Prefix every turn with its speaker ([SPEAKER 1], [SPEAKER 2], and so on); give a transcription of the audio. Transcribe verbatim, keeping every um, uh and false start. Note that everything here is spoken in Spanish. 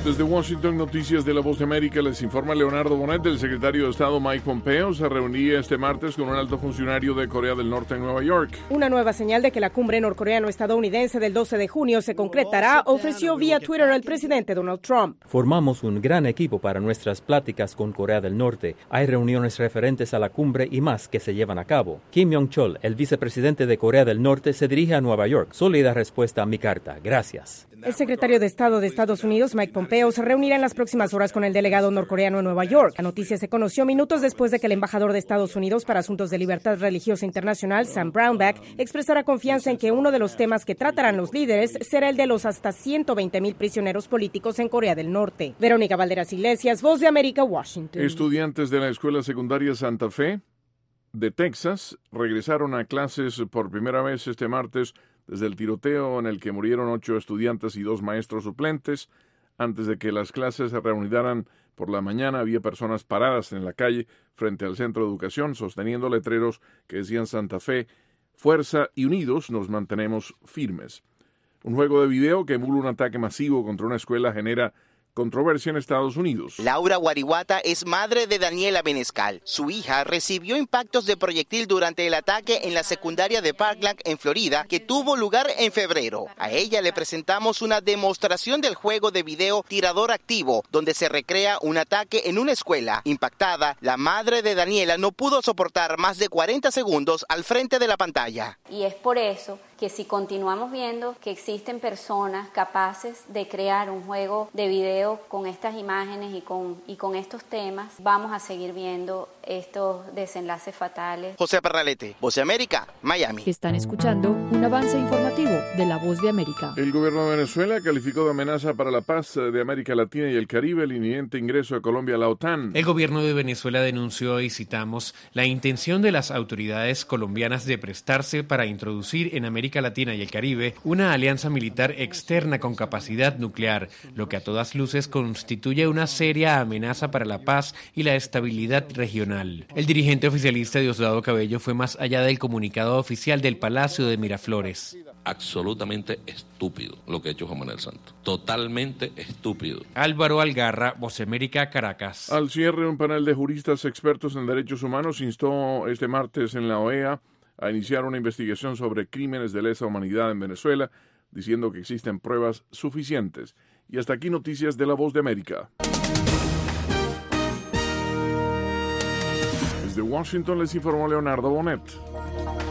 [SPEAKER 1] Desde Washington, noticias de La Voz de América, les informa Leonardo Bonet. El secretario de Estado Mike Pompeo se reunía este martes con un alto funcionario de Corea del Norte en Nueva York.
[SPEAKER 2] Una nueva señal de que la cumbre norcoreano-estadounidense del doce de junio se concretará ofreció vía Twitter el presidente Donald Trump.
[SPEAKER 3] Formamos un gran equipo para nuestras pláticas con Corea del Norte. Hay reuniones referentes a la cumbre y más que se llevan a cabo. Kim Yong-chol, el vicepresidente de Corea del Norte, se dirige a Nueva York. Sólida respuesta a mi carta. Gracias.
[SPEAKER 2] El secretario de Estado de Estados Unidos, Mike Pompeo, se reunirá en las próximas horas con el delegado norcoreano en Nueva York. La noticia se conoció minutos después de que el embajador de Estados Unidos para Asuntos de Libertad Religiosa Internacional, Sam Brownback, expresara confianza en que uno de los temas que tratarán los líderes será el de los hasta ciento veinte mil prisioneros políticos en Corea del Norte. Verónica Valderas Iglesias, Voz de América, Washington.
[SPEAKER 1] Estudiantes de la Escuela Secundaria Santa Fe de Texas regresaron a clases por primera vez este martes desde el tiroteo en el que murieron ocho estudiantes y dos maestros suplentes. Antes de que las clases se reanudaran por la mañana, había personas paradas en la calle frente al centro de educación sosteniendo letreros que decían Santa Fe, fuerza y unidos nos mantenemos firmes. Un juego de video que emula un ataque masivo contra una escuela genera controversia en Estados Unidos.
[SPEAKER 4] Laura Guarihuata es madre de Daniela Benescal. Su hija recibió impactos de proyectil durante el ataque en la secundaria de Parkland, en Florida, que tuvo lugar en febrero. A ella le presentamos una demostración del juego de video Tirador Activo, donde se recrea un ataque en una escuela. Impactada, la madre de Daniela no pudo soportar más de cuarenta segundos al frente de la pantalla.
[SPEAKER 5] Y es por eso que si continuamos viendo que existen personas capaces de crear un juego de video con estas imágenes y con, y con estos temas, vamos a seguir viendo estos desenlaces fatales.
[SPEAKER 4] José Parralete, Voz de América, Miami.
[SPEAKER 6] Están escuchando un avance informativo de La Voz de América.
[SPEAKER 1] El gobierno de Venezuela calificó de amenaza para la paz de América Latina y el Caribe el inminente ingreso de Colombia a la OTAN.
[SPEAKER 7] El gobierno de Venezuela denunció, y citamos, la intención de las autoridades colombianas de prestarse para introducir en América Latina y el Caribe una alianza militar externa con capacidad nuclear, lo que a todas luces constituye una seria amenaza para la paz y la estabilidad regional. El dirigente oficialista Diosdado Cabello fue más allá del comunicado oficial del Palacio de Miraflores.
[SPEAKER 8] Absolutamente estúpido lo que ha hecho Juan Manuel Santos. Totalmente estúpido.
[SPEAKER 7] Álvaro Algarra, Voz de América, Caracas.
[SPEAKER 1] Al cierre, un panel de juristas expertos en derechos humanos instó este martes en la O E A a iniciar una investigación sobre crímenes de lesa humanidad en Venezuela, diciendo que existen pruebas suficientes. Y hasta aquí noticias de La Voz de América. Desde Washington les informó Leonardo Bonet.